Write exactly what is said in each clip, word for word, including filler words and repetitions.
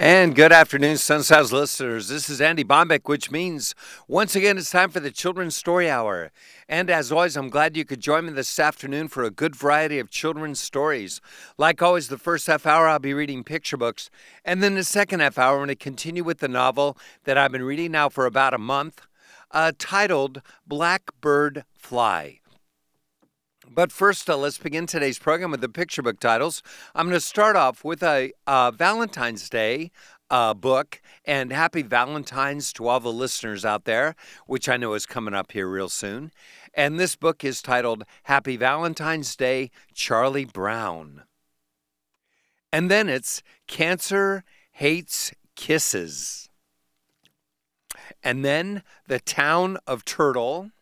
And good afternoon, Sunsounds listeners. This is Andy Bombeck, which means once again it's time for the Children's Story Hour. And as always, I'm glad you could join me this afternoon for a good variety of children's stories. Like always, the first half hour I'll be reading picture books, and then the second half hour I'm going to continue with the novel that I've been reading now for about a month, uh, titled Blackbird Fly. But first, uh, let's begin today's program with the picture book titles. I'm going to start off with a uh, Valentine's Day uh, book, and happy Valentine's to all the listeners out there, which I know is coming up here real soon. And this book is titled Happy Valentine's Day, Charlie Brown. And then it's Cancer Hates Kisses. And then The Town of Turtle.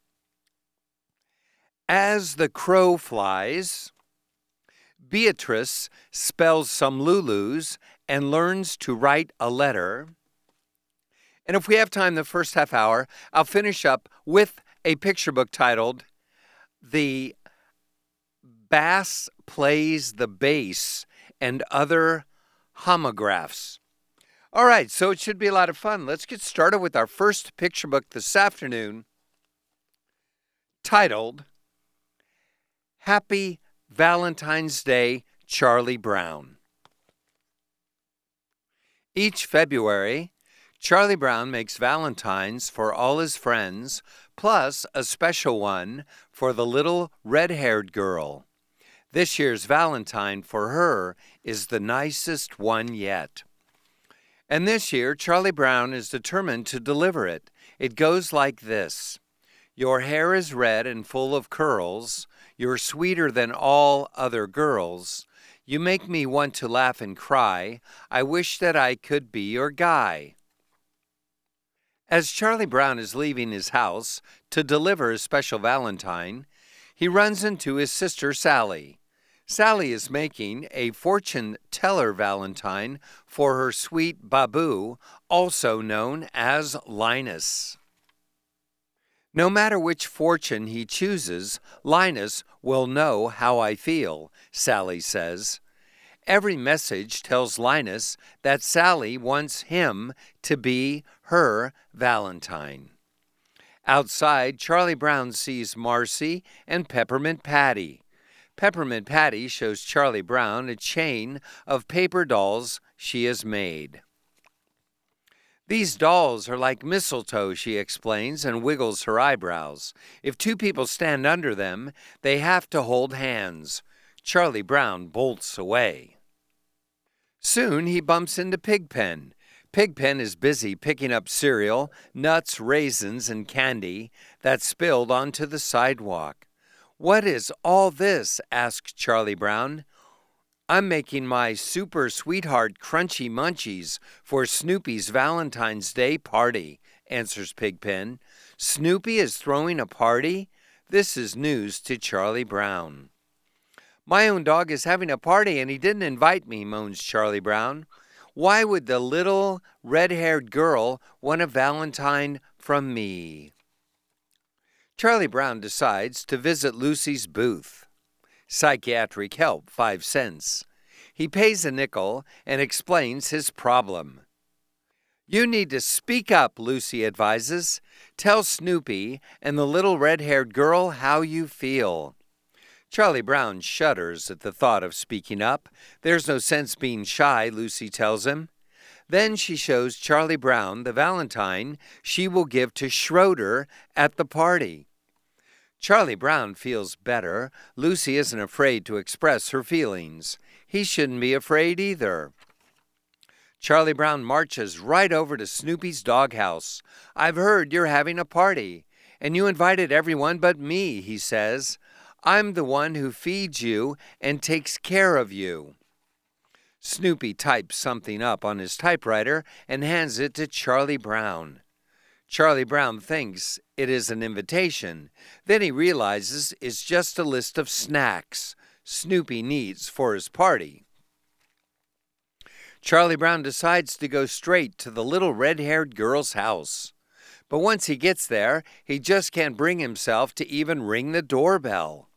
As the Crow Flies, Beatrice spells some Lulus and learns to write a letter. And if we have time the first half hour, I'll finish up with a picture book titled The Bass Plays the Bass and Other Homographs. All right, so it should be a lot of fun. Let's get started with our first picture book this afternoon, titled Happy Valentine's Day, Charlie Brown. Each February, Charlie Brown makes Valentines for all his friends, plus a special one for the little red-haired girl. This year's Valentine for her is the nicest one yet. And this year, Charlie Brown is determined to deliver it. It goes like this. Your hair is red and full of curls. You're sweeter than all other girls. You make me want to laugh and cry. I wish that I could be your guy. As Charlie Brown is leaving his house to deliver his special Valentine, he runs into his sister Sally. Sally is making a fortune teller Valentine for her sweet Babu, also known as Linus. No matter which fortune he chooses, Linus will know how I feel, Sally says. Every message tells Linus that Sally wants him to be her Valentine. Outside, Charlie Brown sees Marcy and Peppermint Patty. Peppermint Patty shows Charlie Brown a chain of paper dolls she has made. These dolls are like mistletoe, she explains, and wiggles her eyebrows. If two people stand under them, they have to hold hands. Charlie Brown bolts away. Soon he bumps into Pigpen. Pigpen is busy picking up cereal, nuts, raisins, and candy that spilled onto the sidewalk. What is all this? Asks Charlie Brown. I'm making my super sweetheart crunchy munchies for Snoopy's Valentine's Day party, answers Pigpen. Snoopy is throwing a party? This is news to Charlie Brown. My own dog is having a party and he didn't invite me, moans Charlie Brown. Why would the little red-haired girl want a Valentine from me? Charlie Brown decides to visit Lucy's booth. Psychiatric help, five cents. He pays a nickel and explains his problem. You need to speak up, Lucy advises. Tell Snoopy and the little red-haired girl how you feel. Charlie Brown shudders at the thought of speaking up. There's no sense being shy, Lucy tells him. Then she shows Charlie Brown the Valentine she will give to Schroeder at the party. Charlie Brown feels better. Lucy isn't afraid to express her feelings. He shouldn't be afraid either. Charlie Brown marches right over to Snoopy's doghouse. I've heard you're having a party, and you invited everyone but me, he says. I'm the one who feeds you and takes care of you. Snoopy types something up on his typewriter and hands it to Charlie Brown. Charlie Brown thinks it is an invitation. Then he realizes it's just a list of snacks Snoopy needs for his party. Charlie Brown decides to go straight to the little red-haired girl's house. But once he gets there, he just can't bring himself to even ring the doorbell.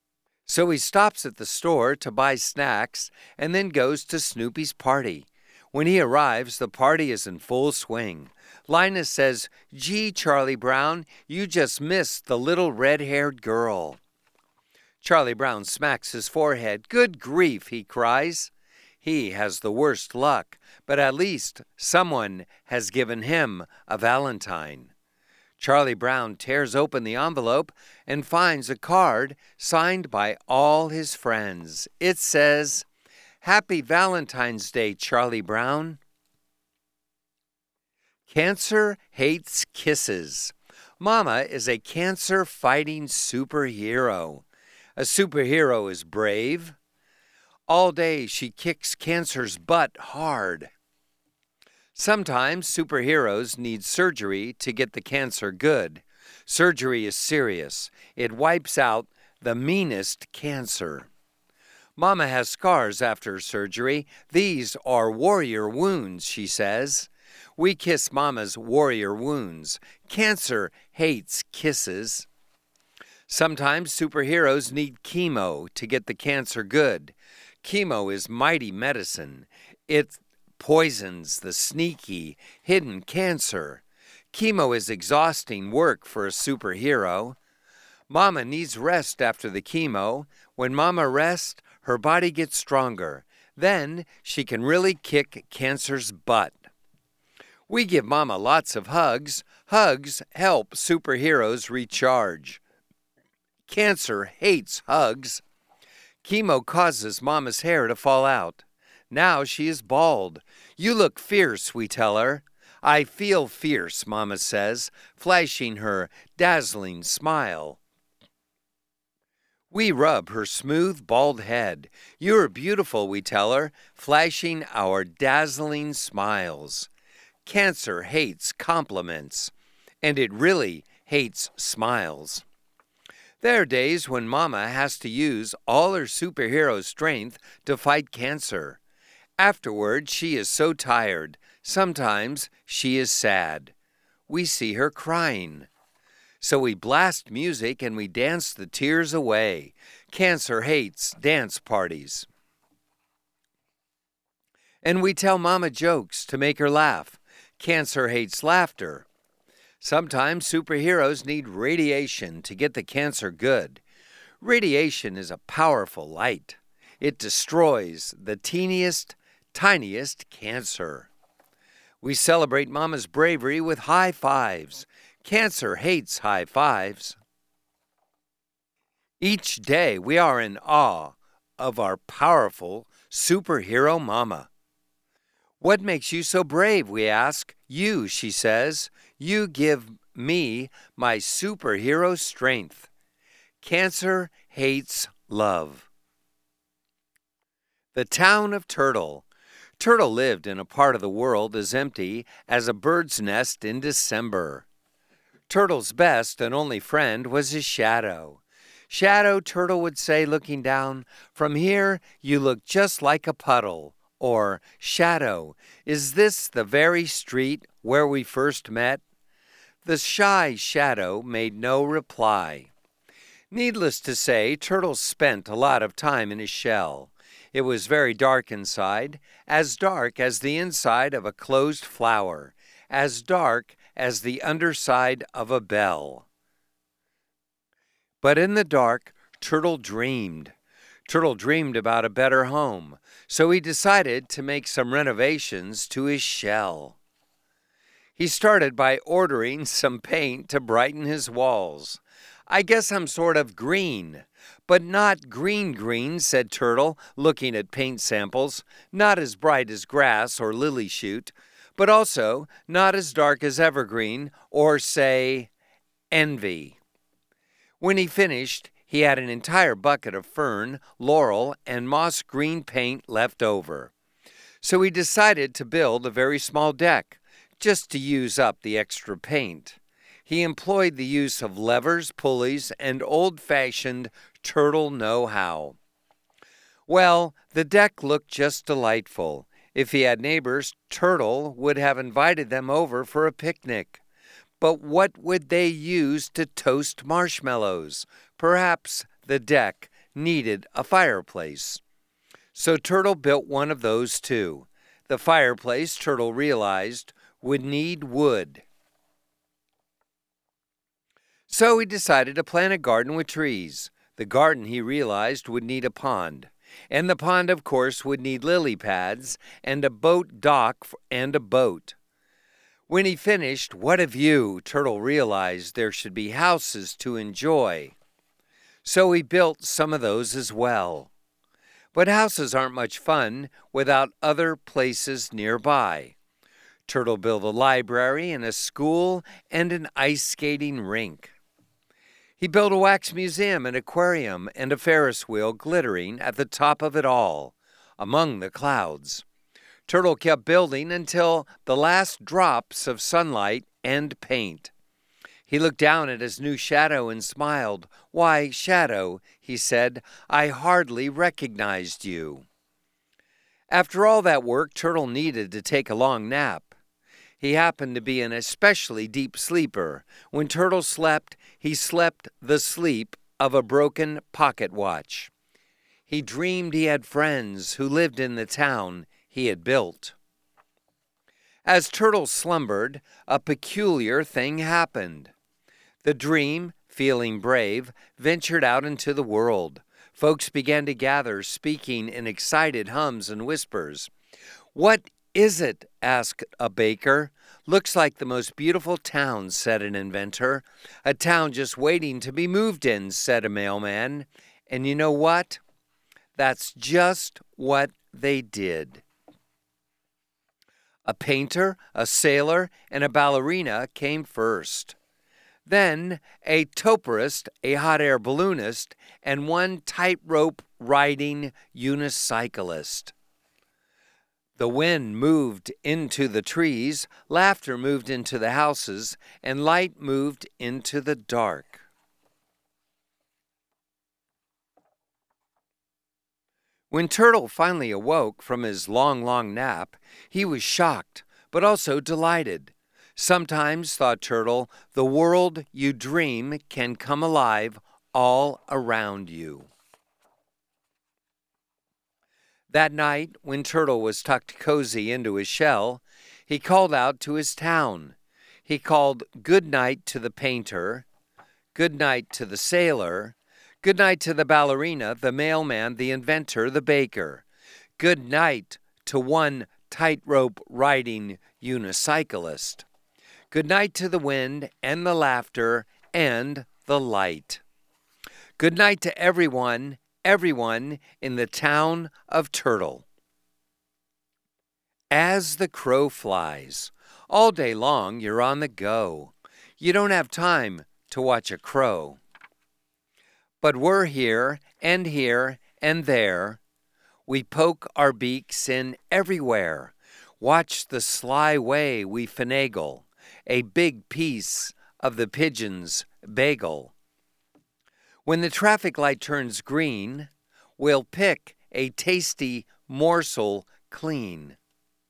So he stops at the store to buy snacks and then goes to Snoopy's party. When he arrives, the party is in full swing. Linus says, "Gee, Charlie Brown, you just missed the little red-haired girl." Charlie Brown smacks his forehead. "Good grief," he cries. He has the worst luck, but at least someone has given him a valentine. Charlie Brown tears open the envelope and finds a card signed by all his friends. It says, "Happy Valentine's Day, Charlie Brown." Cancer hates kisses. Mama is a cancer-fighting superhero. A superhero is brave. All day she kicks cancer's butt hard. Sometimes superheroes need surgery to get the cancer good. Surgery is serious. It wipes out the meanest cancer. Mama has scars after surgery. These are warrior wounds, she says. We kiss Mama's warrior wounds. Cancer hates kisses. Sometimes superheroes need chemo to get the cancer good. Chemo is mighty medicine. It poisons the sneaky, hidden cancer. Chemo is exhausting work for a superhero. Mama needs rest after the chemo. When Mama rests, her body gets stronger. Then she can really kick cancer's butt. We give Mama lots of hugs. Hugs help superheroes recharge. Cancer hates hugs. Chemo causes Mama's hair to fall out. Now she is bald. "You look fierce," we tell her. "I feel fierce," Mama says, flashing her dazzling smile. We rub her smooth, bald head. "You're beautiful," we tell her, flashing our dazzling smiles. Cancer hates compliments, and it really hates smiles. There are days when Mama has to use all her superhero strength to fight cancer. Afterward, she is so tired. Sometimes she is sad. We see her crying. So we blast music and we dance the tears away. Cancer hates dance parties. And we tell Mama jokes to make her laugh. Cancer hates laughter. Sometimes superheroes need radiation to get the cancer good. Radiation is a powerful light. It destroys the teeniest, tiniest cancer. We celebrate Mama's bravery with high fives. Cancer hates high fives. Each day we are in awe of our powerful superhero Mama. "What makes you so brave?" we ask. "You," she says. "You give me my superhero strength." Cancer hates love. The town of Turtle. Turtle lived in a part of the world as empty as a bird's nest in December. Turtle's best and only friend was his shadow. "Shadow," Turtle would say, looking down, "from here you look just like a puddle." Or, "Shadow, is this the very street where we first met?" The shy shadow made no reply. Needless to say, Turtle spent a lot of time in his shell. It was very dark inside, as dark as the inside of a closed flower, as dark as the underside of a bell. But in the dark, Turtle dreamed. Turtle dreamed about a better home, so he decided to make some renovations to his shell. He started by ordering some paint to brighten his walls. "I guess I'm sort of green." "But not green green," said Turtle, looking at paint samples. "Not as bright as grass or lily shoot, but also not as dark as evergreen or, say, envy." When he finished, he had an entire bucket of fern, laurel, and moss green paint left over. So he decided to build a very small deck, just to use up the extra paint. He employed the use of levers, pulleys, and old-fashioned Turtle know-how. Well, the deck looked just delightful. If he had neighbors, Turtle would have invited them over for a picnic. But what would they use to toast marshmallows? Perhaps the deck needed a fireplace. So Turtle built one of those too. The fireplace, Turtle realized, would need wood. So he decided to plant a garden with trees. The garden, he realized, would need a pond. And the pond, of course, would need lily pads and a boat dock and a boat. When he finished, what a view! Turtle realized there should be houses to enjoy. So he built some of those as well. But houses aren't much fun without other places nearby. Turtle built a library and a school and an ice skating rink. He built a wax museum, an aquarium, and a Ferris wheel glittering at the top of it all, among the clouds. Turtle kept building until the last drops of sunlight and paint. He looked down at his new shadow and smiled. "Why, Shadow," he said, "I hardly recognized you." After all that work, Turtle needed to take a long nap. He happened to be an especially deep sleeper. When Turtle slept, he slept the sleep of a broken pocket watch. He dreamed he had friends who lived in the town he had built. As Turtle slumbered, a peculiar thing happened. The dream, feeling brave, ventured out into the world. Folks began to gather, speaking in excited hums and whispers. "What is it?" asked a baker. "Looks like the most beautiful town," said an inventor. "A town just waiting to be moved in," said a mailman. And you know what? That's just what they did. A painter, a sailor, and a ballerina came first. Then a toperist, a hot air balloonist, and one tightrope riding unicyclist. The wind moved into the trees, laughter moved into the houses, and light moved into the dark. When Turtle finally awoke from his long, long nap, he was shocked, but also delighted. Sometimes, thought Turtle, the world you dream can come alive all around you. That night, when Turtle was tucked cozy into his shell, he called out to his town. He called good night to the painter, good night to the sailor, good night to the ballerina, the mailman, the inventor, the baker. Good night to one tightrope riding unicyclist. Good night to the wind and the laughter and the light. Good night to everyone, everyone in the town of Turtle. As the crow flies, all day long you're on the go. You don't have time to watch a crow. But we're here and here and there. We poke our beaks in everywhere. Watch the sly way we finagle, a big piece of the pigeon's bagel. When the traffic light turns green, we'll pick a tasty morsel clean.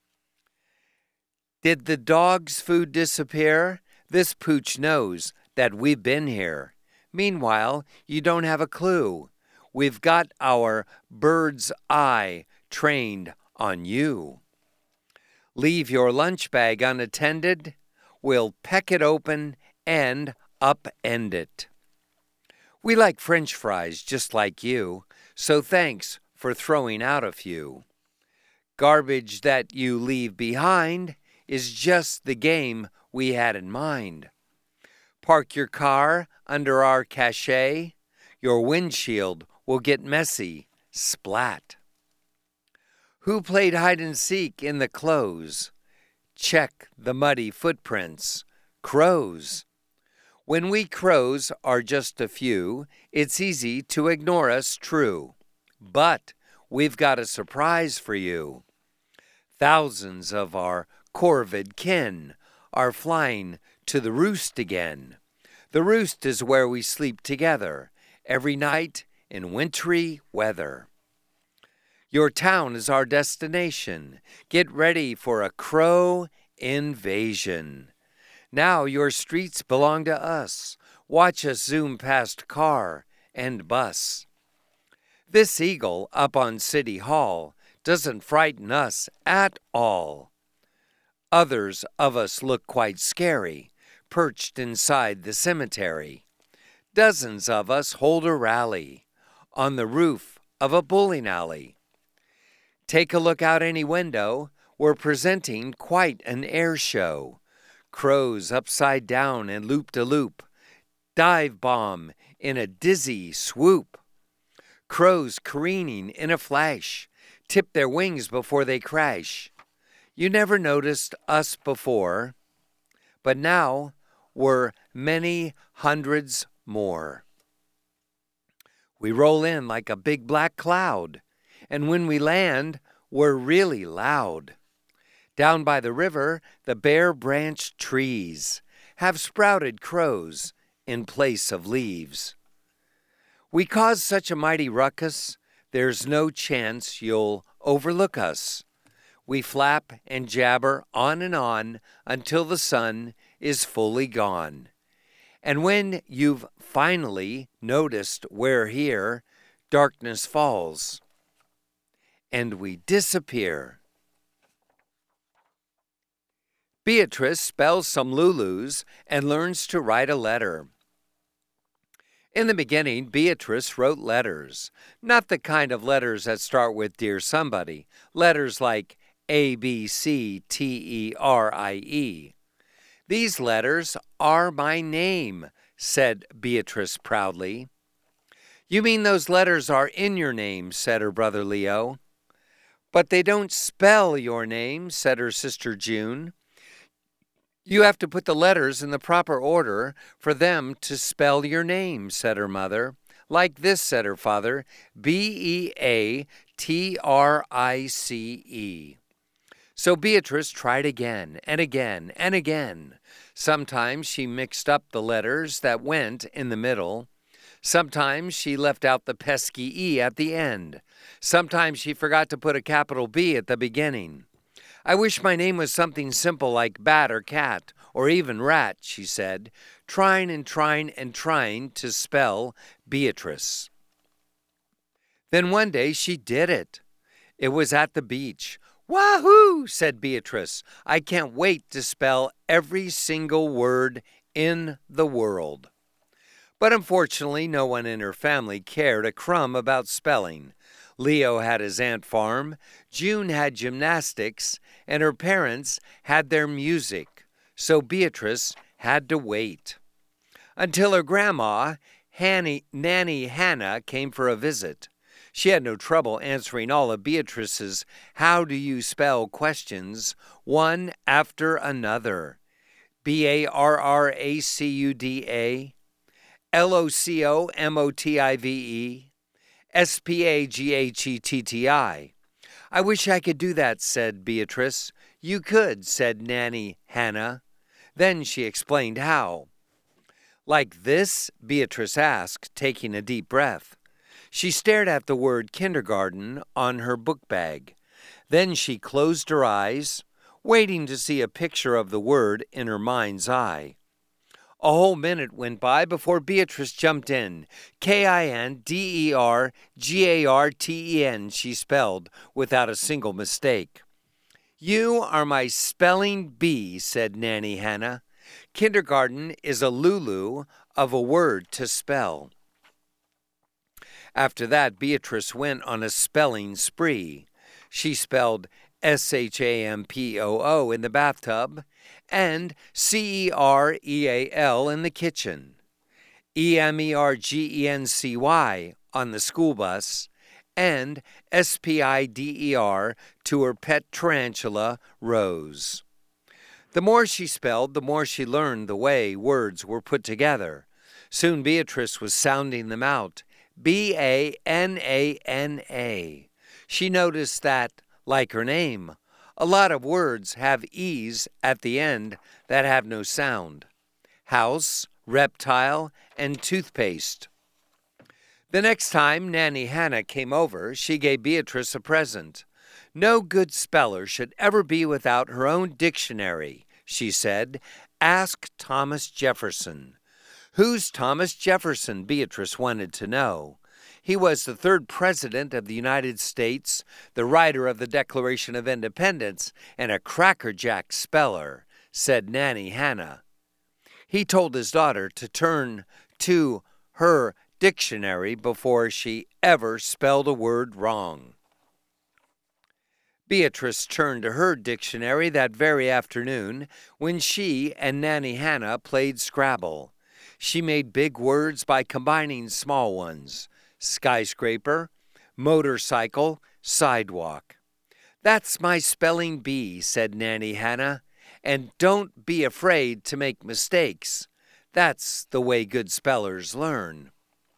Did the dog's food disappear? This pooch knows that we've been here. Meanwhile, you don't have a clue. We've got our bird's eye trained on you. Leave your lunch bag unattended. We'll peck it open and upend it. We like French fries just like you, so thanks for throwing out a few. Garbage that you leave behind is just the game we had in mind. Park your car under our cachet. Your windshield will get messy, splat. Who played hide and seek in the clothes? Check the muddy footprints. Crows. When we crows are just a few, it's easy to ignore us, true. But we've got a surprise for you. Thousands of our corvid kin are flying to the roost again. The roost is where we sleep together every night in wintry weather. Your town is our destination. Get ready for a crow invasion. Now your streets belong to us. Watch us zoom past car and bus. This eagle up on City Hall doesn't frighten us at all. Others of us look quite scary, perched inside the cemetery. Dozens of us hold a rally on the roof of a bowling alley. Take a look out any window. We're presenting quite an air show. Crows upside down and loop-de-loop. Dive bomb in a dizzy swoop. Crows careening in a flash. Tip their wings before they crash. You never noticed us before, but now we're many hundreds more. We roll in like a big black cloud, and when we land, we're really loud. Down by the river, the bare branched trees have sprouted crows in place of leaves. We cause such a mighty ruckus, there's no chance you'll overlook us. We flap and jabber on and on until the sun is fully gone. And when you've finally noticed we're here, darkness falls, and we disappear. Beatrice spells some Lulus and learns to write a letter. In the beginning, Beatrice wrote letters, not the kind of letters that start with Dear Somebody, letters like A, B, C, T, E, R, I, E. These letters are my name, said Beatrice proudly. You mean those letters are in your name, said her brother Leo. But they don't spell your name, said her sister June. You have to put the letters in the proper order for them to spell your name, said her mother. Like this, said her father, B E A T R I C E. So Beatrice tried again and again and again. Sometimes she mixed up the letters that went in the middle. Sometimes she left out the pesky E at the end. Sometimes she forgot to put a capital B at the beginning. I wish my name was something simple like bat or cat or even rat, she said, trying and trying and trying to spell Beatrice. Then one day she did it. It was at the beach. Wahoo, said Beatrice. I can't wait to spell every single word in the world. But unfortunately, no one in her family cared a crumb about spelling. Leo had his ant farm, June had gymnastics, and her parents had their music, so Beatrice had to wait. Until her grandma, Hanny, Nanny Hannah, came for a visit. She had no trouble answering all of Beatrice's how do you spell questions, one after another. B A R R A C U D A, L O C O M O T I V E, S P A G H E T T I. I wish I could do that, said Beatrice. You could, said Nanny Hannah. Then she explained how. Like this, Beatrice asked, taking a deep breath. She stared at the word kindergarten on her book bag. Then she closed her eyes, waiting to see a picture of the word in her mind's eye. A whole minute went by before Beatrice jumped in. K I N D E R G A R T E N, she spelled, without a single mistake. You are my spelling bee, said Nanny Hannah. Kindergarten is a Lulu of a word to spell. After that, Beatrice went on a spelling spree. She spelled S H A M P O O in the bathtub and C E R E A L in the kitchen, E M E R G E N C Y on the school bus, and S P I D E R to her pet tarantula, Rose. The more she spelled, the more she learned the way words were put together. Soon Beatrice was sounding them out. B A N A N A. She noticed that, like her name, a lot of words have E's at the end that have no sound. House, reptile, and toothpaste. The next time Nanny Hannah came over, she gave Beatrice a present. No good speller should ever be without her own dictionary, she said. Ask Thomas Jefferson. Who's Thomas Jefferson? Beatrice wanted to know. He was the third president of the United States, the writer of the Declaration of Independence, and a crackerjack speller, said Nanny Hannah. He told his daughter to turn to her dictionary before she ever spelled a word wrong. Beatrice turned to her dictionary that very afternoon when she and Nanny Hannah played Scrabble. She made big words by combining small ones: skyscraper, motorcycle, sidewalk. "That's my spelling bee," said Nanny Hannah, "and don't be afraid to make mistakes. That's the way good spellers learn."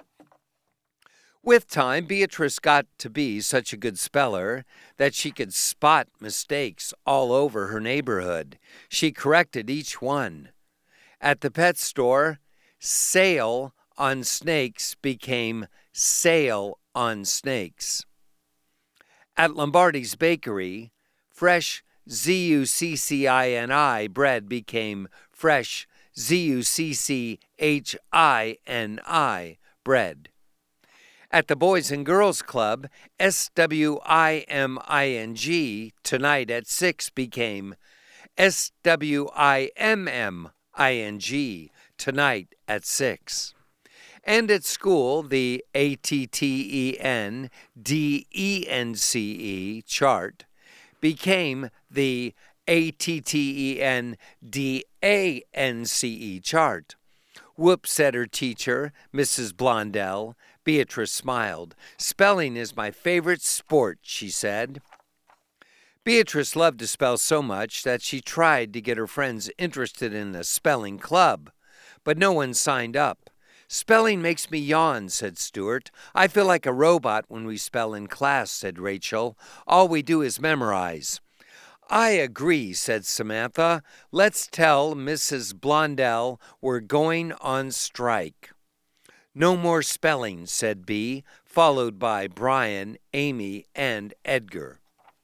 With time, Beatrice got to be such a good speller that she could spot mistakes all over her neighborhood. She corrected each one. At the pet store, sale on snakes became sale on snakes. At Lombardi's Bakery, fresh Z U C C I N I bread became fresh Z U C C H I N I bread. At the Boys and Girls Club, S W I M I N G tonight at six became S W I M M I N G tonight at six. And at school, the A T T E N D E N C E chart became the A T T E N D A N C E chart. "Whoop," said her teacher, Missus Blondell. Beatrice smiled. "Spelling is my favorite sport," she said. Beatrice loved to spell so much that she tried to get her friends interested in a spelling club, but no one signed up. "Spelling makes me yawn," said Stuart. "I feel like a robot when we spell in class," said Rachel. "All we do is memorize." "I agree," said Samantha. "Let's tell Missus Blondell we're going on strike." "No more spelling," said Bea, followed by Brian, Amy, and Edgar.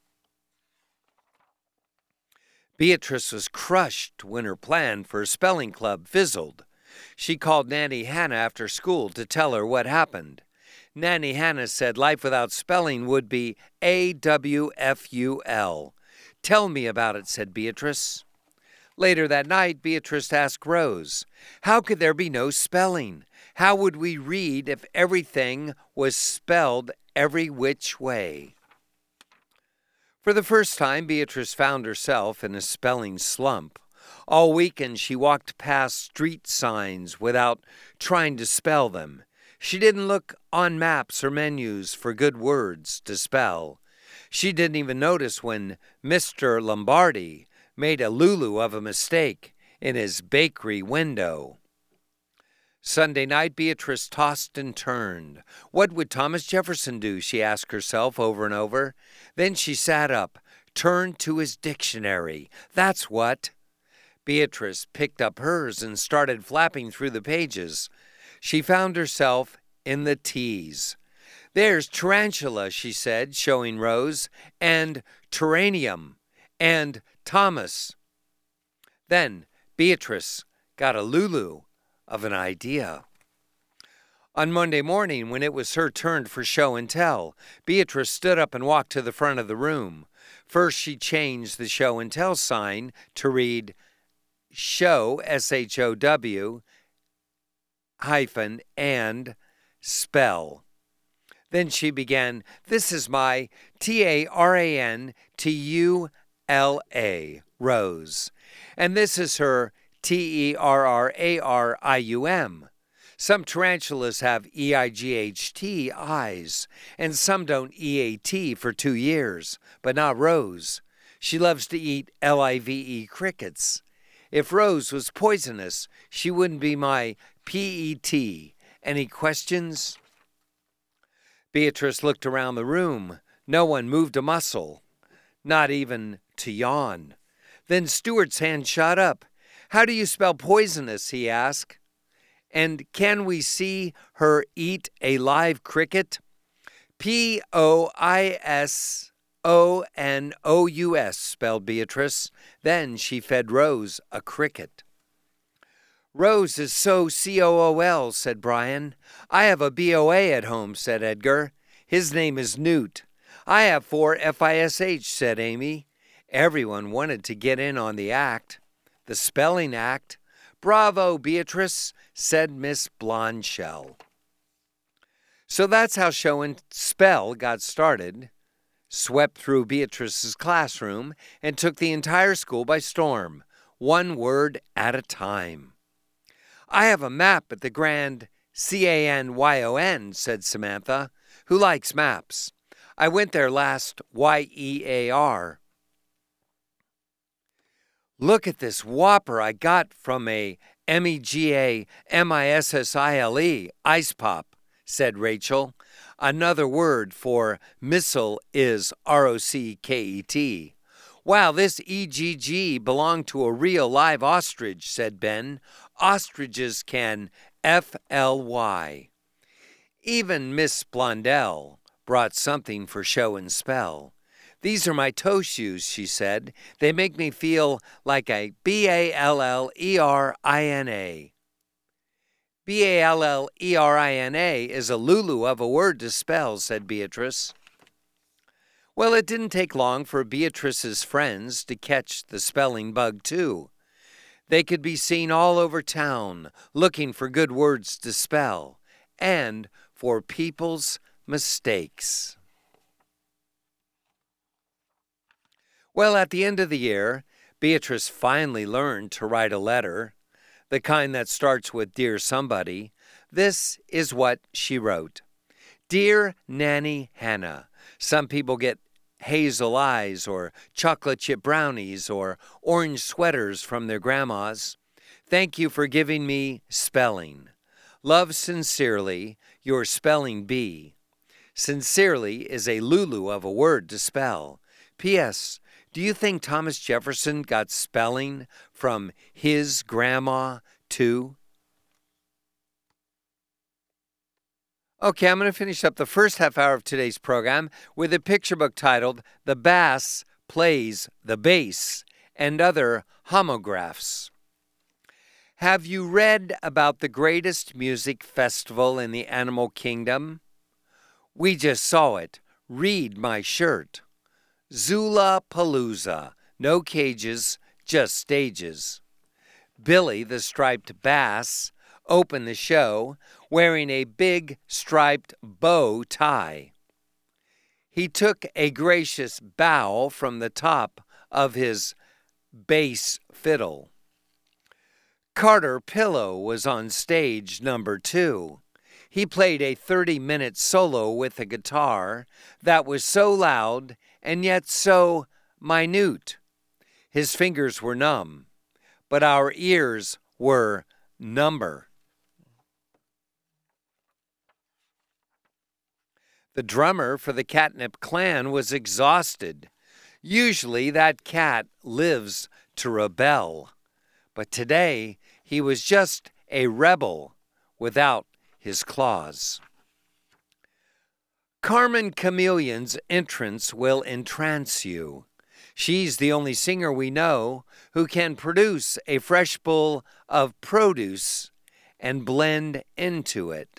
Beatrice was crushed when her plan for a spelling club fizzled. She called Nanny Hannah after school to tell her what happened. Nanny Hannah said life without spelling would be A W F U L. "Tell me about it," said Beatrice. Later that night, Beatrice asked Rose, "How could there be no spelling? How would we read if everything was spelled every which way?" For the first time, Beatrice found herself in a spelling slump. All weekend, she walked past street signs without trying to spell them. She didn't look on maps or menus for good words to spell. She didn't even notice when Mister Lombardi made a Lulu of a mistake in his bakery window. Sunday night, Beatrice tossed and turned. What would Thomas Jefferson do? She asked herself over and over. Then she sat up, turned to his dictionary. That's what. Beatrice picked up hers and started flapping through the pages. She found herself in the T's. "There's tarantula," she said, showing Rose, "and terranium, and Thomas." Then Beatrice got a Lulu of an idea. On Monday morning, when it was her turn for show and tell, Beatrice stood up and walked to the front of the room. First, she changed the show and tell sign to read show, S H O W, hyphen, and spell. Then she began, "This is my T A R A N T U L A, Rose. And this is her T E R R A R I U M. Some tarantulas have E I G H T, eyes, and some don't E A T for two years, but not Rose. She loves to eat L I V E crickets. If Rose was poisonous, she wouldn't be my P E T. Any questions?" Beatrice looked around the room. No one moved a muscle, not even to yawn. Then Stuart's hand shot up. "How do you spell poisonous?" he asked. "And can we see her eat a live cricket?" P O I S O N O U S, spelled Beatrice. Then she fed Rose a cricket. Rose is so C O O L, said Brian. I have a B O A at home, said Edgar. His name is Newt. I have four F I S H, said Amy. Everyone wanted to get in on the act. The spelling act. Bravo, Beatrice, said Miss Blondshell. So that's how Show and Spell got started. Swept through Beatrice's classroom and took the entire school by storm, one word at a time. I have a map at the Grand C A N Y O N, said Samantha, who likes maps. I went there last Y E A R. Look at this whopper I got from a M E G A M I S S I L E, Ice Pop, said Rachel. Another word for missile is R O C K E T. Wow, this E G G belonged to a real live ostrich, said Ben. Ostriches can F L Y. Even Miss Blondell brought something for Show and Spell. These are my toe shoes, she said. They make me feel like a B A L L E R I N A. B A L L E R I N A is a Lulu of a word to spell, said Beatrice. Well, it didn't take long for Beatrice's friends to catch the spelling bug, too. They could be seen all over town looking for good words to spell and for people's mistakes. Well, at the end of the year, Beatrice finally learned to write a letter, the kind that starts with Dear Somebody. This is what she wrote. Dear Nanny Hannah, some people get hazel eyes or chocolate chip brownies or orange sweaters from their grandmas. Thank you for giving me spelling. Love sincerely, your spelling bee. Sincerely is a Lulu of a word to spell. P S. Do you think Thomas Jefferson got spelling from his grandma, too? Okay, I'm going to finish up the first half hour of today's program with a picture book titled The Bass Plays the Bass and Other Homographs. Have you read about the greatest music festival in the animal kingdom? We just saw it. Read my shirt. Zula Palooza. No cages, just stages. Billy the striped bass opened the show wearing a big striped bow tie. He took a gracious bow from the top of his bass fiddle. Carter Pillow was on stage number two. He played a thirty-minute solo with a guitar that was so loud and yet so minute. His fingers were numb, but our ears were number. The drummer for the Catnip Clan was exhausted. Usually that cat lives to rebel, but today he was just a rebel without his claws. Carmen Chameleon's entrance will entrance you. She's the only singer we know who can produce a fresh bowl of produce and blend into it.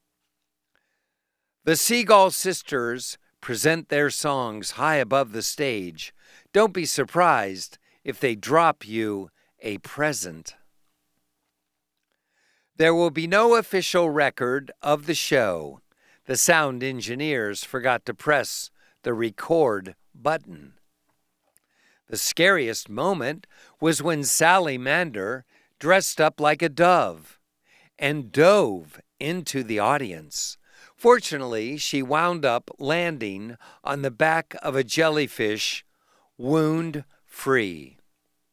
The Seagull Sisters present their songs high above the stage. Don't be surprised if they drop you a present. There will be no official record of the show. The sound engineers forgot to press the record button. The scariest moment was when Sally Mander dressed up like a dove and dove into the audience. Fortunately, she wound up landing on the back of a jellyfish, wound-free.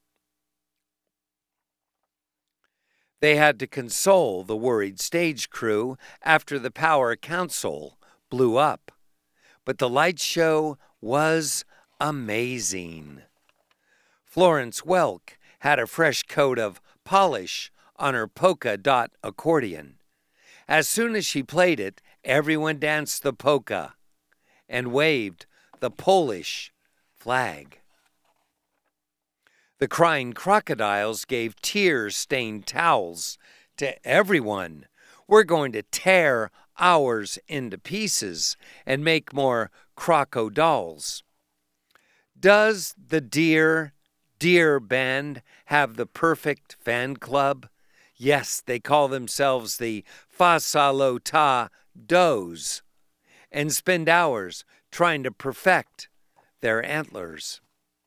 They had to console the worried stage crew after the power council blew up. But the light show was amazing. Florence Welk had a fresh coat of polish on her polka dot accordion. As soon as she played it, everyone danced the polka and waved the Polish flag. The crying crocodiles gave tear-stained towels to everyone. We're going to tear ours into pieces and make more crocodolls. Does the Dear Deer Band have the perfect fan club? Yes, they call themselves the Fa-Sa-Lo-Ta Does and spend hours trying to perfect their antlers.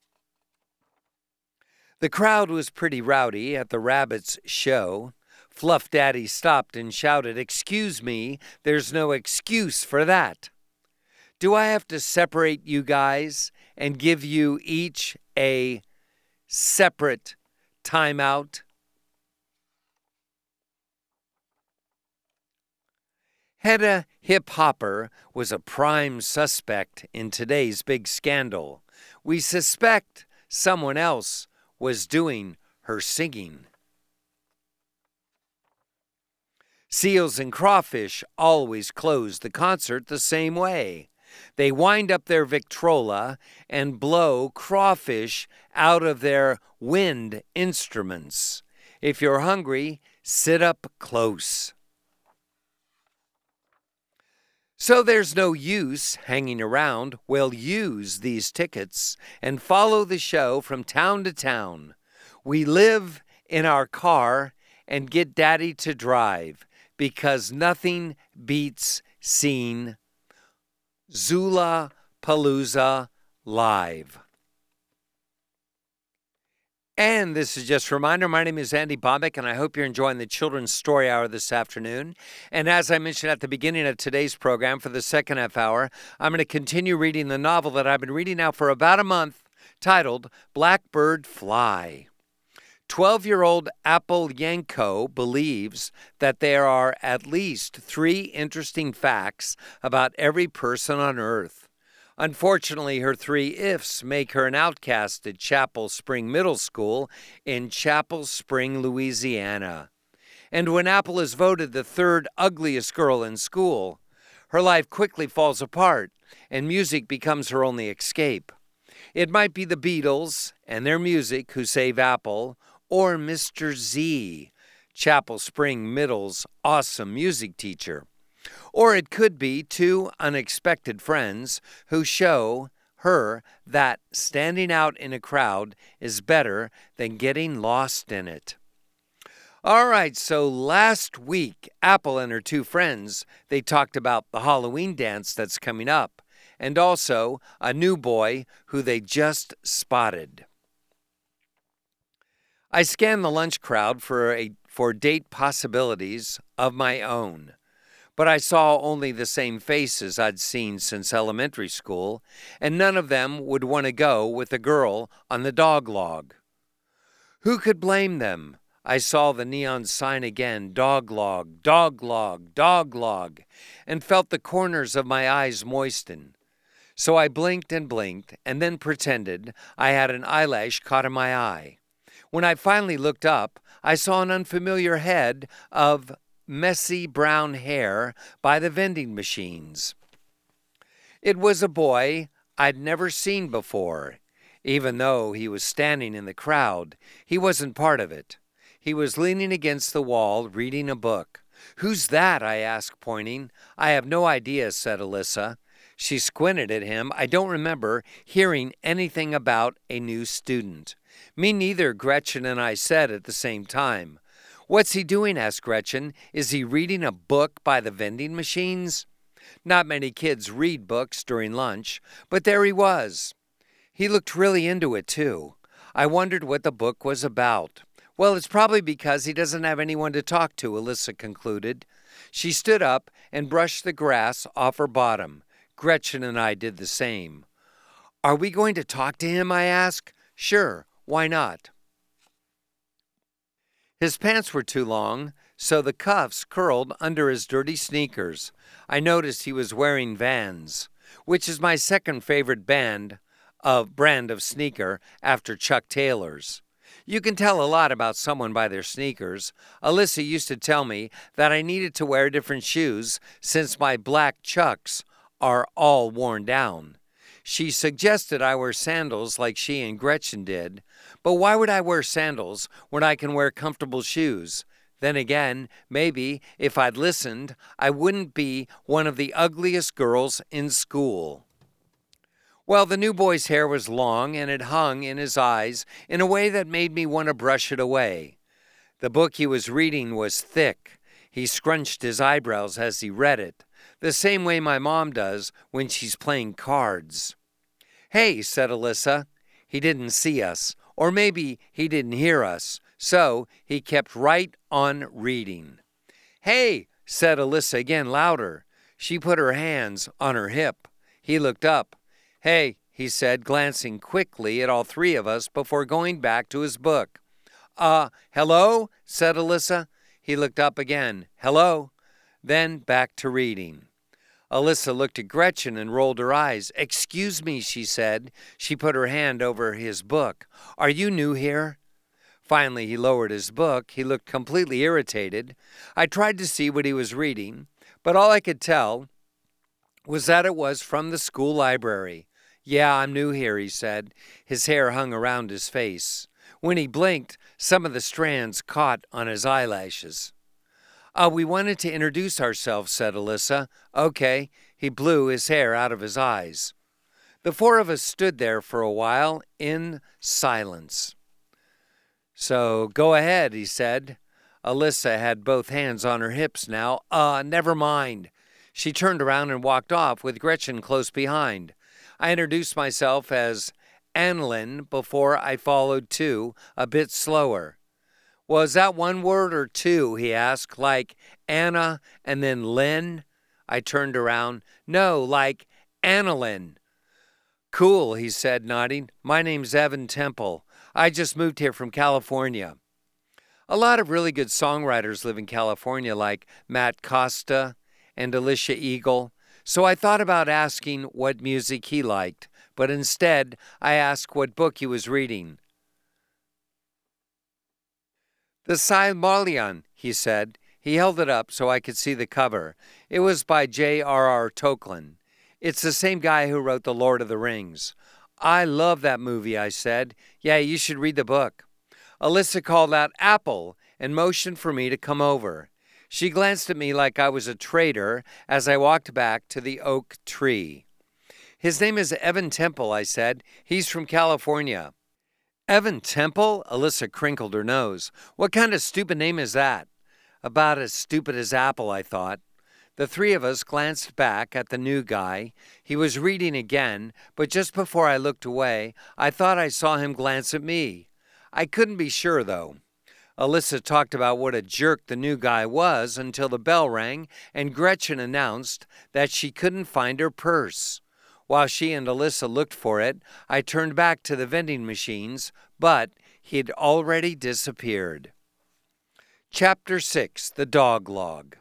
The crowd was pretty rowdy at the Rabbits show. Fluff Daddy stopped and shouted, "Excuse me, there's no excuse for that. Do I have to separate you guys and give you each a separate timeout?" Hedda Hip Hopper was a prime suspect in today's big scandal. We suspect someone else was doing her singing. Seals and crawfish always close the concert the same way. They wind up their Victrola and blow crawfish out of their wind instruments. If you're hungry, sit up close. So there's no use hanging around. We'll use these tickets and follow the show from town to town. We live in our car and get Daddy to drive because nothing beats seeing Zula Palooza live. And this is just a reminder, my name is Andy Bombeck, and I hope you're enjoying the Children's Story Hour this afternoon. And as I mentioned at the beginning of today's program, for the second half hour, I'm going to continue reading the novel that I've been reading now for about a month, titled Blackbird Fly. twelve-year-old Apple Yanko believes that there are at least three interesting facts about every person on Earth. Unfortunately, her three ifs make her an outcast at Chapel Spring Middle School in Chapel Spring, Louisiana. And when Apple is voted the third ugliest girl in school, her life quickly falls apart and music becomes her only escape. It might be the Beatles and their music who save Apple, or Mister Z, Chapel Spring Middle's awesome music teacher. Or it could be two unexpected friends who show her that standing out in a crowd is better than getting lost in it. All right, so last week, Apple and her two friends, they talked about the Halloween dance that's coming up, and also a new boy who they just spotted. I scanned the lunch crowd for a for date possibilities of my own. But I saw only the same faces I'd seen since elementary school, and none of them would want to go with a girl on the dog log. Who could blame them? I saw the neon sign again, dog log, dog log, dog log, and felt the corners of my eyes moisten. So I blinked and blinked, and then pretended I had an eyelash caught in my eye. When I finally looked up, I saw an unfamiliar head of messy brown hair by the vending machines. It was a boy I'd never seen before. Even though he was standing in the crowd, he wasn't part of it. He was leaning against the wall, reading a book. "Who's that?" I asked, pointing. "I have no idea," said Alyssa. She squinted at him. "I don't remember hearing anything about a new student." "Me neither," Gretchen and I said at the same time. "What's he doing?" asked Gretchen. "Is he reading a book by the vending machines?" Not many kids read books during lunch, but there he was. He looked really into it, too. I wondered what the book was about. "Well, it's probably because he doesn't have anyone to talk to," Alyssa concluded. She stood up and brushed the grass off her bottom. Gretchen and I did the same. "Are we going to talk to him?" I asked. "Sure, why not?" His pants were too long, so the cuffs curled under his dirty sneakers. I noticed he was wearing Vans, which is my second favorite band of brand of sneaker after Chuck Taylor's. You can tell a lot about someone by their sneakers. Alyssa used to tell me that I needed to wear different shoes since my black Chucks are all worn down. She suggested I wear sandals like she and Gretchen did, But why would I wear sandals when I can wear comfortable shoes? Then again, maybe if I'd listened, I wouldn't be one of the ugliest girls in school. Well, the new boy's hair was long and it hung in his eyes in a way that made me want to brush it away. The book he was reading was thick. He scrunched his eyebrows as he read it, the same way my mom does when she's playing cards. "Hey," said Alyssa. He didn't see us, or maybe he didn't hear us, so he kept right on reading. "Hey," said Alyssa again, louder. She put her hands on her hip. He looked up. "Hey," he said, glancing quickly at all three of us before going back to his book. Uh, hello?" said Alyssa. He looked up again. "Hello?" Then back to reading. Alyssa looked at Gretchen and rolled her eyes. "Excuse me," she said. She put her hand over his book. "Are you new here?" Finally, he lowered his book. He looked completely irritated. I tried to see what he was reading, but all I could tell was that it was from the school library. "Yeah, I'm new here," he said. His hair hung around his face. When he blinked, some of the strands caught on his eyelashes. Uh, we wanted to introduce ourselves," said Alyssa. "Okay." He blew his hair out of his eyes. The four of us stood there for a while in silence. "So go ahead," he said. Alyssa had both hands on her hips now. Uh, never mind." She turned around and walked off with Gretchen close behind. I introduced myself as Annalyn before I followed too, a bit slower. "Was that one word or two?" he asked, "like Anna and then Lynn?" I turned around. "No, like Annalyn." "Cool," he said, nodding. "My name's Evan Temple. I just moved here from California." A lot of really good songwriters live in California, like Matt Costa and Alicia Eagle, so I thought about asking what music he liked, but instead I asked what book he was reading. "The Silmarillion," he said. He held it up so I could see the cover. It was by J R R Tolkien. It's the same guy who wrote The Lord of the Rings. "I love that movie," I said. "Yeah, you should read the book." Alyssa called out "Apple" and motioned for me to come over. She glanced at me like I was a traitor as I walked back to the oak tree. "His name is Evan Temple," I said. "He's from California." "Evan Temple?" Alyssa crinkled her nose. "What kind of stupid name is that?" About as stupid as Apple, I thought. The three of us glanced back at the new guy. He was reading again, but just before I looked away, I thought I saw him glance at me. I couldn't be sure, though. Alyssa talked about what a jerk the new guy was until the bell rang and Gretchen announced that she couldn't find her purse. While she and Alyssa looked for it, I turned back to the vending machines, but he'd already disappeared. Chapter six, The Dog Log.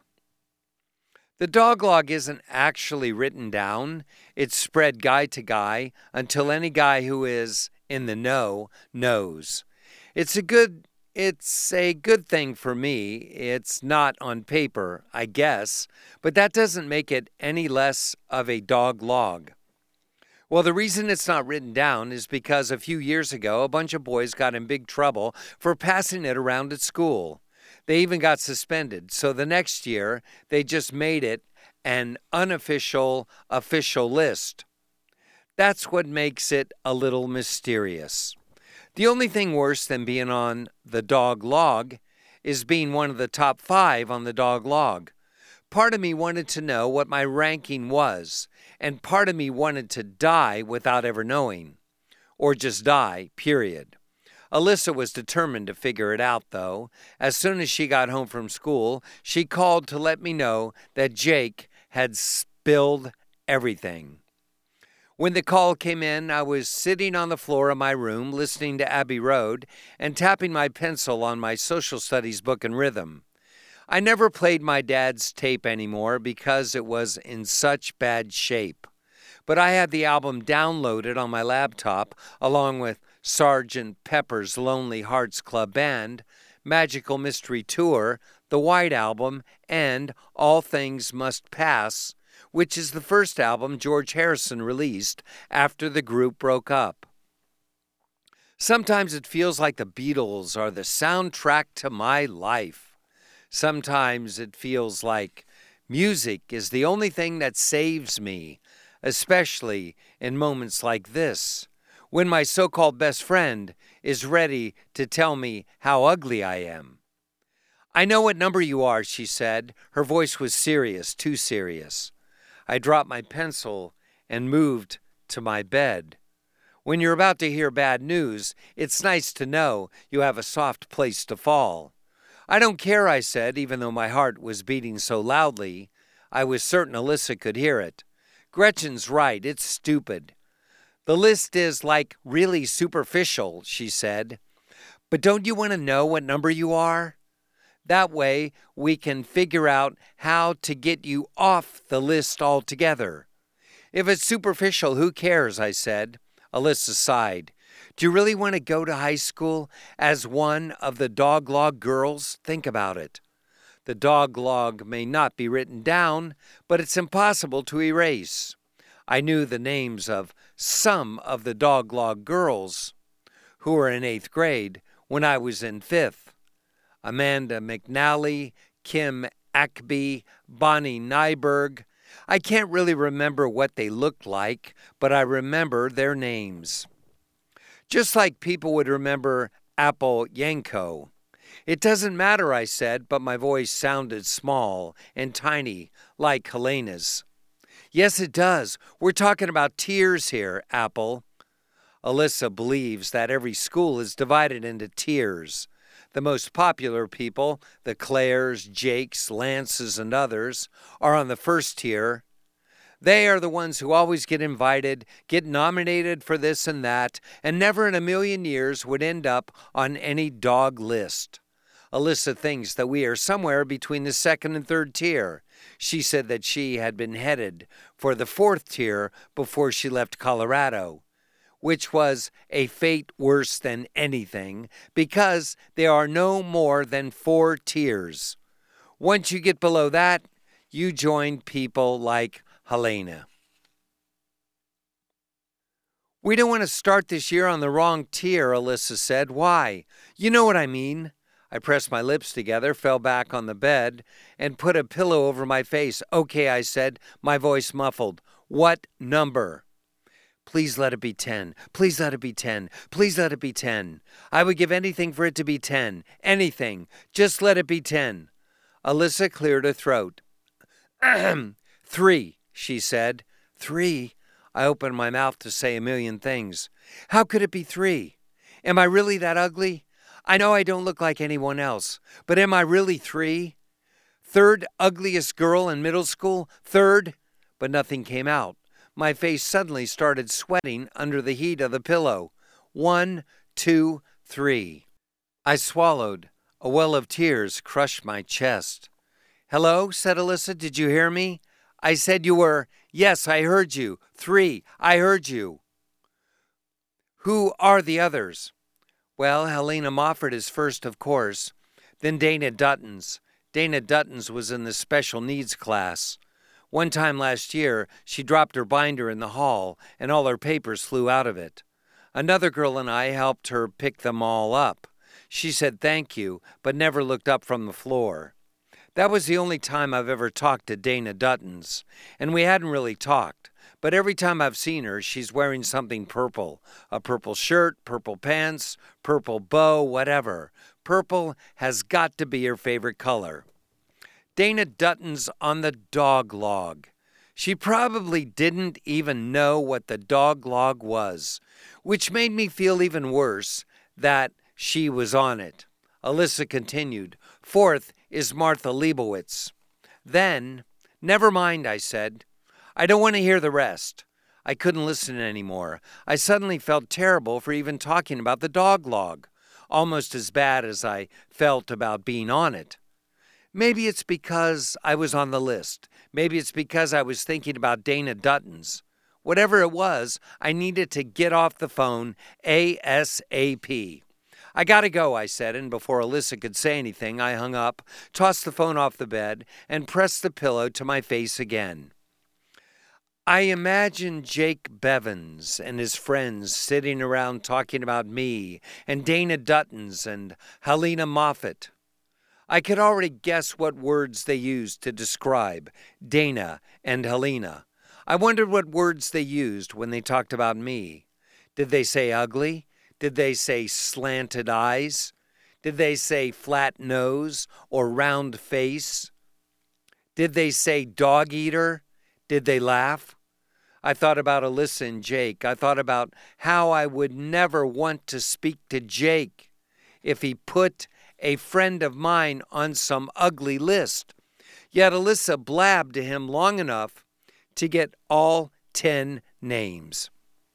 The dog log isn't actually written down. It's spread guy to guy until any guy who is in the know knows. It's a good it's a good thing for me. It's not on paper, I guess, but that doesn't make it any less of a dog log. Well, the reason it's not written down is because a few years ago, a bunch of boys got in big trouble for passing it around at school. They even got suspended, so the next year, they just made it an unofficial, official list. That's what makes it a little mysterious. The only thing worse than being on the dog log is being one of the top five on the dog log. Part of me wanted to know what my ranking was, and part of me wanted to die without ever knowing. Or just die, period. Alyssa was determined to figure it out, though. As soon as she got home from school, she called to let me know that Jake had spilled everything. When the call came in, I was sitting on the floor of my room listening to Abbey Road and tapping my pencil on my social studies book in rhythm. I never played my dad's tape anymore because it was in such bad shape. But I had the album downloaded on my laptop along with Sergeant Pepper's Lonely Hearts Club Band, Magical Mystery Tour, The White Album, and All Things Must Pass, which is the first album George Harrison released after the group broke up. Sometimes it feels like the Beatles are the soundtrack to my life. Sometimes it feels like music is the only thing that saves me, especially in moments like this, when my so-called best friend is ready to tell me how ugly I am. "I know what number you are," she said. Her voice was serious, too serious. I dropped my pencil and moved to my bed. When you're about to hear bad news, it's nice to know you have a soft place to fall. "I don't care," I said, even though my heart was beating so loudly. I was certain Alyssa could hear it. "Gretchen's right, it's stupid. The list is, like, really superficial," she said. "But don't you want to know what number you are? That way we can figure out how to get you off the list altogether." "If it's superficial, who cares?" I said. Alyssa sighed. "Do you really want to go to high school as one of the Doglog girls? Think about it. The Doglog may not be written down, but it's impossible to erase." I knew the names of some of the Doglog girls who were in eighth grade when I was in fifth. Amanda McNally, Kim Ackby, Bonnie Nyberg. I can't really remember what they looked like, but I remember their names. Just like people would remember Apple Yanko. "It doesn't matter," I said, but my voice sounded small and tiny, like Helena's. "Yes, it does. We're talking about tiers here, Apple." Alyssa believes that every school is divided into tiers. The most popular people, the Claires, Jakes, Lances, and others, are on the first tier. They are the ones who always get invited, get nominated for this and that, and never in a million years would end up on any dog list. Alyssa thinks that we are somewhere between the second and third tier. She said that she had been headed for the fourth tier before she left Colorado, which was a fate worse than anything because there are no more than four tiers. Once you get below that, you join people like Helena. "We don't want to start this year on the wrong tier," Alyssa said. "Why? You know what I mean." I pressed my lips together, fell back on the bed, and put a pillow over my face. "Okay," I said, my voice muffled. "What number?" "Please let it be ten. Please let it be ten. Please let it be ten. I would give anything for it to be ten. Anything. Just let it be ten." Alyssa cleared her throat. "Ahem. Three," she said. "Three?" I opened my mouth to say a million things. "How could it be three? Am I really that ugly? I know I don't look like anyone else, but am I really three? Third ugliest girl in middle school? Third?" But nothing came out. My face suddenly started sweating under the heat of the pillow. One, two, three. I swallowed. A well of tears crushed my chest. "Hello?" said Alyssa. "Did you hear me?" I said you were. "Yes, I heard you. Three. I heard you." "Who are the others?" "Well, Helena Mofford is first, of course. Then Dana Duttons. Dana Duttons was in the special needs class. One time last year, she dropped her binder in the hall, and all her papers flew out of it. Another girl and I helped her pick them all up. She said thank you, but never looked up from the floor. That was the only time I've ever talked to Dana Duttons, and we hadn't really talked. But every time I've seen her, she's wearing something purple. A purple shirt, purple pants, purple bow, whatever. Purple has got to be her favorite color. Dana Duttons on the Doglog. She probably didn't even know what the Doglog was, which made me feel even worse that she was on it. Alyssa continued. Fourth is Martha Leibowitz. Then, never mind, I said. I don't want to hear the rest. I couldn't listen anymore. I suddenly felt terrible for even talking about the Doglog, almost as bad as I felt about being on it. Maybe it's because I was on the list. Maybe it's because I was thinking about Dana Duttons. Whatever it was, I needed to get off the phone ASAP. I gotta go, I said, and before Alyssa could say anything, I hung up, tossed the phone off the bed, and pressed the pillow to my face again. I imagine Jake Bevins and his friends sitting around talking about me and Dana Duttons and Helena Moffat. I could already guess what words they used to describe Dana and Helena. I wondered what words they used when they talked about me. Did they say ugly? Did they say slanted eyes? Did they say flat nose or round face? Did they say dog eater? Did they laugh? I thought about Alyssa and Jake. I thought about how I would never want to speak to Jake if he put a friend of mine on some ugly list. Yet Alyssa blabbed to him long enough to get all ten names.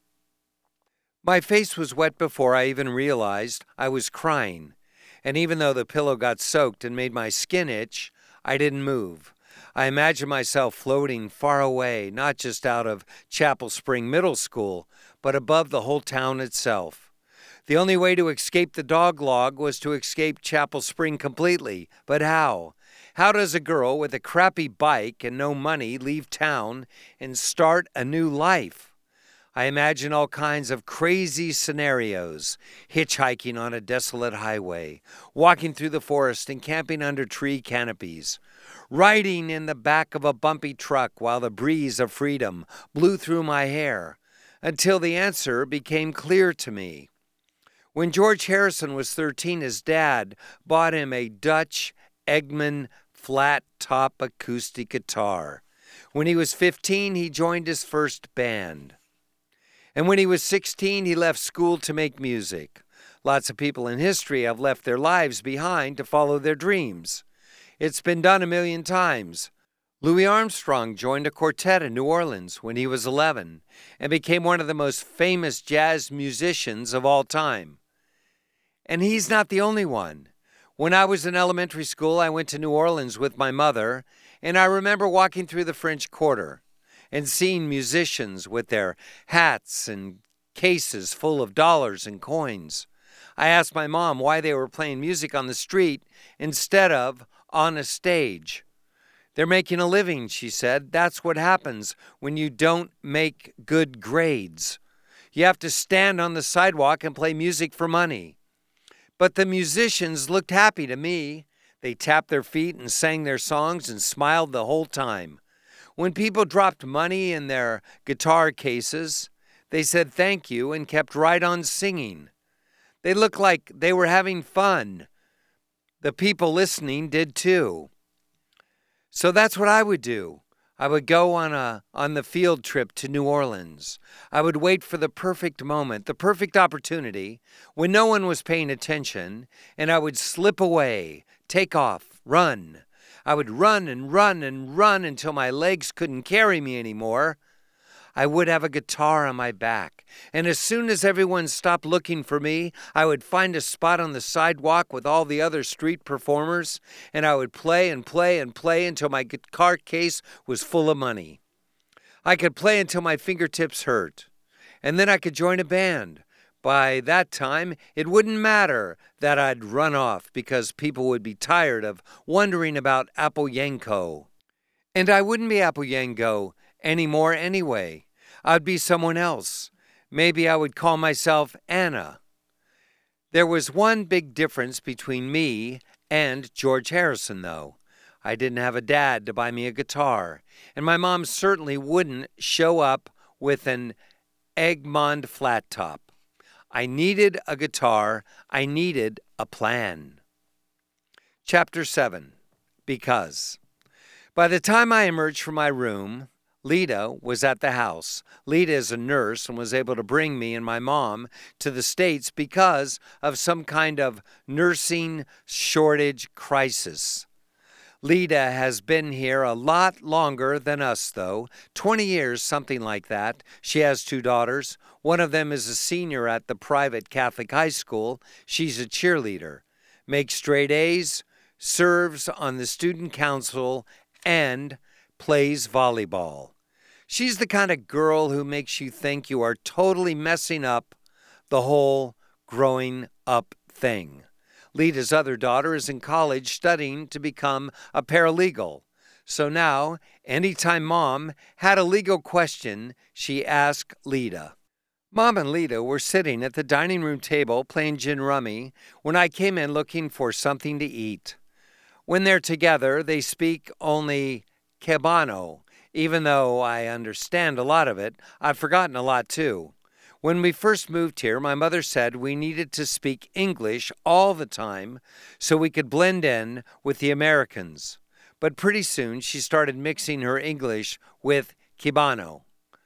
My face was wet before I even realized I was crying. And even though the pillow got soaked and made my skin itch, I didn't move. I imagined myself floating far away, not just out of Chapel Spring Middle School, but above the whole town itself. The only way to escape the dog log was to escape Chapel Spring completely. But how? How does a girl with a crappy bike and no money leave town and start a new life? I imagine all kinds of crazy scenarios, hitchhiking on a desolate highway, walking through the forest and camping under tree canopies, riding in the back of a bumpy truck while the breeze of freedom blew through my hair, until the answer became clear to me. When George Harrison was thirteen, his dad bought him a Dutch Eggman flat-top acoustic guitar. When he was fifteen, he joined his first band. And when he was sixteen, he left school to make music. Lots of people in history have left their lives behind to follow their dreams. It's been done a million times. Louis Armstrong joined a quartet in New Orleans when he was eleven and became one of the most famous jazz musicians of all time. And he's not the only one. When I was in elementary school, I went to New Orleans with my mother, and I remember walking through the French Quarter and seeing musicians with their hats and cases full of dollars and coins. I asked my mom why they were playing music on the street instead of on a stage. They're making a living, she said. That's what happens when you don't make good grades. You have to stand on the sidewalk and play music for money. But the musicians looked happy to me. They tapped their feet and sang their songs and smiled the whole time. When people dropped money in their guitar cases, they said thank you and kept right on singing. They looked like they were having fun. The people listening did too. So that's what I would do. I would go on a on the field trip to New Orleans. I would wait for the perfect moment, the perfect opportunity, when no one was paying attention, and I would slip away, take off, run. I would run and run and run until my legs couldn't carry me anymore. I would have a guitar on my back, and as soon as everyone stopped looking for me, I would find a spot on the sidewalk with all the other street performers, and I would play and play and play until my guitar case was full of money. I could play until my fingertips hurt, and then I could join a band. By that time, it wouldn't matter that I'd run off because people would be tired of wondering about Apple Yanko. And I wouldn't be Apple Yanko anymore anyway. I'd be someone else. Maybe I would call myself Anna. There was one big difference between me and George Harrison, though. I didn't have a dad to buy me a guitar, and my mom certainly wouldn't show up with an Egmont flat top. I needed a guitar. I needed a plan. Chapter seven. Because. By the time I emerged from my room, Lita was at the house. Lita is a nurse and was able to bring me and my mom to the States because of some kind of nursing shortage crisis. Lita has been here a lot longer than us, though. twenty years, something like that. She has two daughters. One of them is a senior at the private Catholic high school. She's a cheerleader, makes straight A's, serves on the student council, and plays volleyball. She's the kind of girl who makes you think you are totally messing up the whole growing up thing. Lita's other daughter is in college studying to become a paralegal. So now, anytime Mom had a legal question, she asked Lita. Mom and Lita were sitting at the dining room table playing gin rummy when I came in looking for something to eat. When they're together, they speak only Cubano. Even though I understand a lot of it, I've forgotten a lot too. When we first moved here, my mother said we needed to speak English all the time so we could blend in with the Americans. But pretty soon she started mixing her English with Cubano.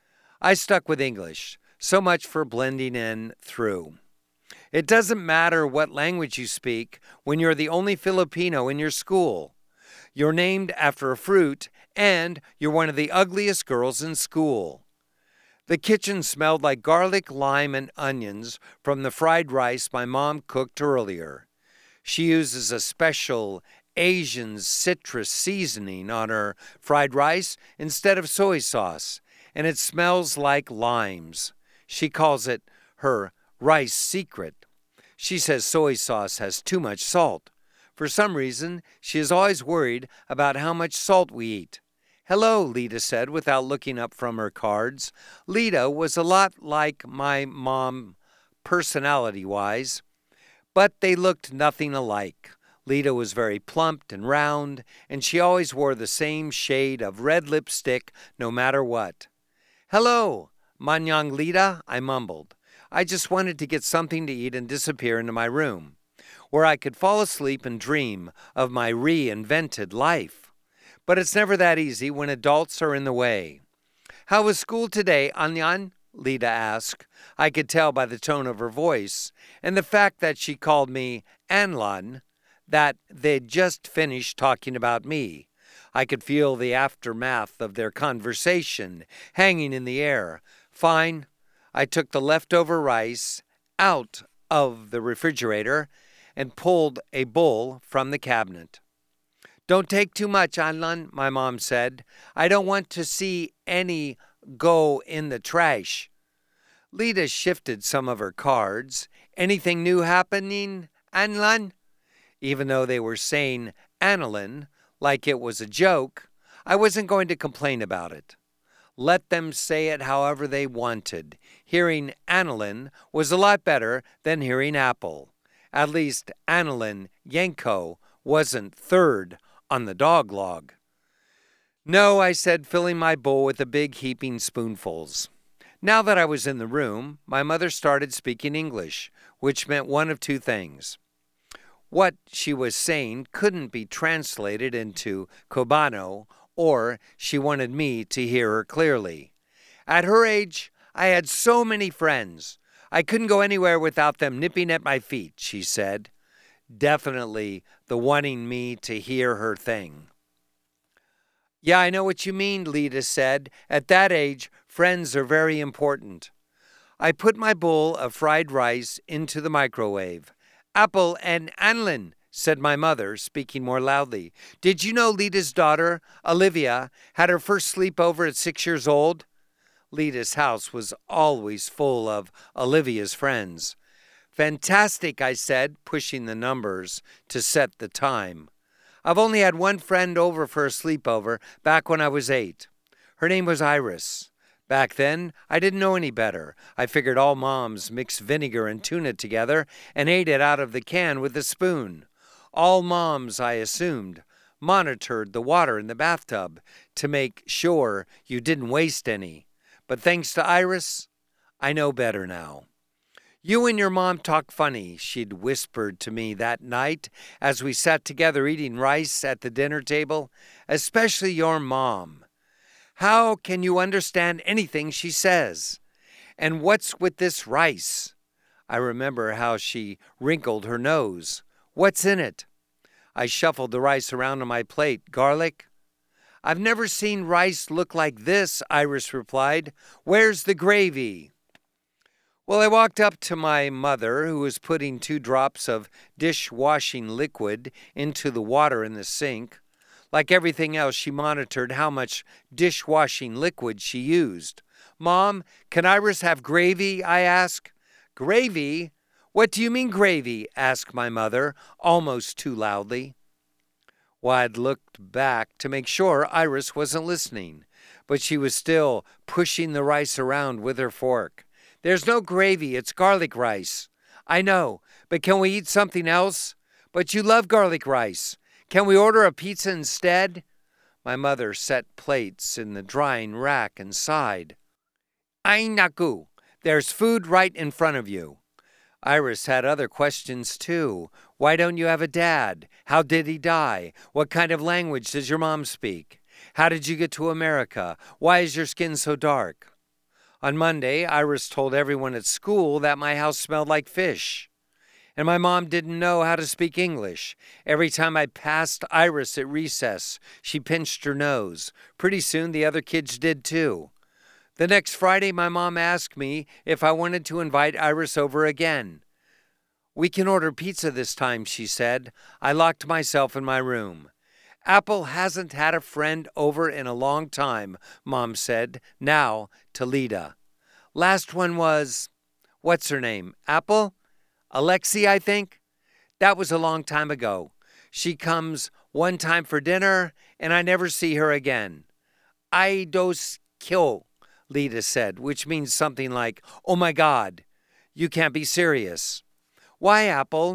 I stuck with English. So much for blending in through. It doesn't matter what language you speak when you're the only Filipino in your school. You're named after a fruit, and you're one of the ugliest girls in school. The kitchen smelled like garlic, lime, and onions from the fried rice my mom cooked earlier. She uses a special Asian citrus seasoning on her fried rice instead of soy sauce, and it smells like limes. She calls it her rice secret. She says soy sauce has too much salt. For some reason, she is always worried about how much salt we eat. Hello, Lita said without looking up from her cards. Lita was a lot like my mom personality-wise, but they looked nothing alike. Lita was very plump and round, and she always wore the same shade of red lipstick no matter what. Hello, Manyang Lita, I mumbled. I just wanted to get something to eat and disappear into my room, where I could fall asleep and dream of my reinvented life. But it's never that easy when adults are in the way. How was school today, Anyan? Lita asked. I could tell by the tone of her voice and the fact that she called me Anlan that they'd just finished talking about me. I could feel the aftermath of their conversation hanging in the air. Fine. I took the leftover rice out of the refrigerator and pulled a bowl from the cabinet. Don't take too much, Anlan, my mom said. I don't want to see any go in the trash. Lita shifted some of her cards. Anything new happening, Anlan? Even though they were saying Annalyn like it was a joke, I wasn't going to complain about it. Let them say it however they wanted. Hearing Annalyn was a lot better than hearing Apple. At least Annalyn Yanko wasn't third on the dog log. No, I said, filling my bowl with the big heaping spoonfuls. Now that I was in the room, my mother started speaking English, which meant one of two things. What she was saying couldn't be translated into Cubano, or she wanted me to hear her clearly. At her age, I had so many friends. I couldn't go anywhere without them nipping at my feet, she said. Definitely the wanting me to hear her thing. Yeah, I know what you mean, Lita said. At that age, friends are very important. I put my bowl of fried rice into the microwave. Apple and Annalyn, said my mother, speaking more loudly. Did you know Lita's daughter, Olivia, had her first sleepover at six years old? Lita's house was always full of Olivia's friends. Fantastic, I said, pushing the numbers to set the time. I've only had one friend over for a sleepover back when I was eight. Her name was Iris. Back then, I didn't know any better. I figured all moms mixed vinegar and tuna together and ate it out of the can with a spoon. All moms, I assumed, monitored the water in the bathtub to make sure you didn't waste any. But thanks to Iris, I know better now. You and your mom talk funny, she'd whispered to me that night as we sat together eating rice at the dinner table, especially your mom. How can you understand anything she says? And what's with this rice? I remember how she wrinkled her nose. What's in it? I shuffled the rice around on my plate. Garlic? I've never seen rice look like this, Iris replied. Where's the gravy? Well, I walked up to my mother, who was putting two drops of dishwashing liquid into the water in the sink. Like everything else, she monitored how much dishwashing liquid she used. Mom, can Iris have gravy? I asked. Gravy? What do you mean gravy? Asked my mother, almost too loudly. Wyatt looked back to make sure Iris wasn't listening, but she was still pushing the rice around with her fork. There's no gravy, it's garlic rice. I know, but can we eat something else? But you love garlic rice. Can we order a pizza instead? My mother set plates in the drying rack and sighed. Ainaku, there's food right in front of you. Iris had other questions too. Why don't you have a dad? How did he die? What kind of language does your mom speak? How did you get to America? Why is your skin so dark? On Monday, Iris told everyone at school that my house smelled like fish. And my mom didn't know how to speak English. Every time I passed Iris at recess, she pinched her nose. Pretty soon the other kids did too. The next Friday, my mom asked me if I wanted to invite Iris over again. We can order pizza this time, she said. I locked myself in my room. Apple hasn't had a friend over in a long time, Mom said, now to Lita. Last one was, what's her name, Apple? Alexi, I think? That was a long time ago. She comes one time for dinner, and I never see her again. I dos kyo, Lita said, which means something like, oh my God, you can't be serious. Why, Apple?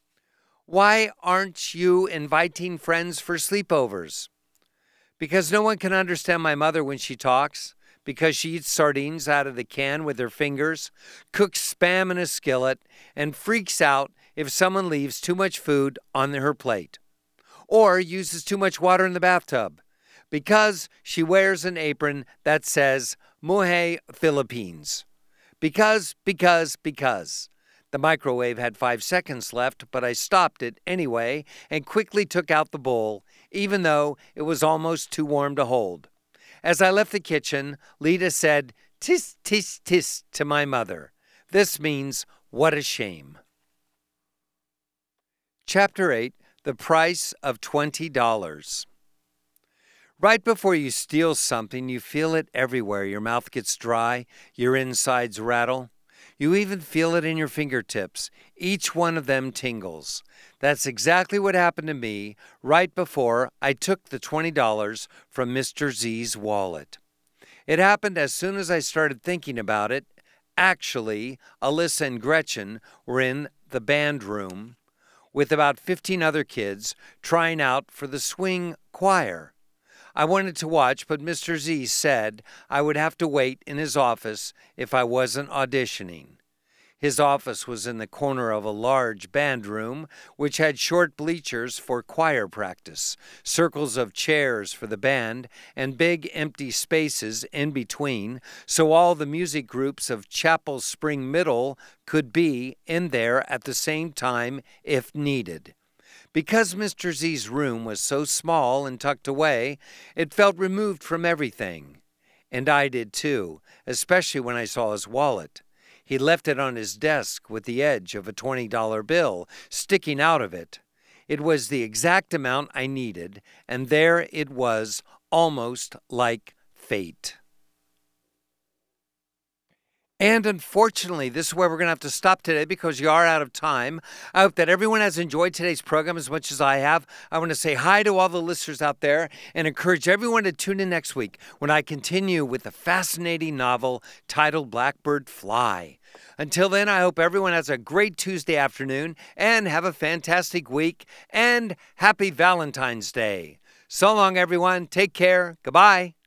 Why aren't you inviting friends for sleepovers? Because no one can understand my mother when she talks, because she eats sardines out of the can with her fingers, cooks Spam in a skillet, and freaks out if someone leaves too much food on her plate, or uses too much water in the bathtub, because she wears an apron that says Muhe Philippines. Because, because, because. The microwave had five seconds left, but I stopped it anyway and quickly took out the bowl, even though it was almost too warm to hold. As I left the kitchen, Lita said, tis, tis, tis, to my mother. This means, what a shame. Chapter eight, The Price of twenty dollars. Right before you steal something, you feel it everywhere. Your mouth gets dry, your insides rattle. You even feel it in your fingertips. Each one of them tingles. That's exactly what happened to me right before I took the twenty dollars from Mister Z's wallet. It happened as soon as I started thinking about it. Actually, Alyssa and Gretchen were in the band room with about fifteen other kids trying out for the swing choir. I wanted to watch, but Mister Z said I would have to wait in his office if I wasn't auditioning. His office was in the corner of a large band room, which had short bleachers for choir practice, circles of chairs for the band, and big empty spaces in between, so all the music groups of Chapel Spring Middle could be in there at the same time if needed. Because Mister Z's room was so small and tucked away, it felt removed from everything. And I did too, especially when I saw his wallet. He left it on his desk with the edge of a twenty dollar bill sticking out of it. It was the exact amount I needed, and there it was, almost like fate. And unfortunately, this is where we're going to have to stop today because you are out of time. I hope that everyone has enjoyed today's program as much as I have. I want to say hi to all the listeners out there and encourage everyone to tune in next week when I continue with the fascinating novel titled Blackbird Fly. Until then, I hope everyone has a great Tuesday afternoon and have a fantastic week and happy Valentine's Day. So long, everyone. Take care. Goodbye.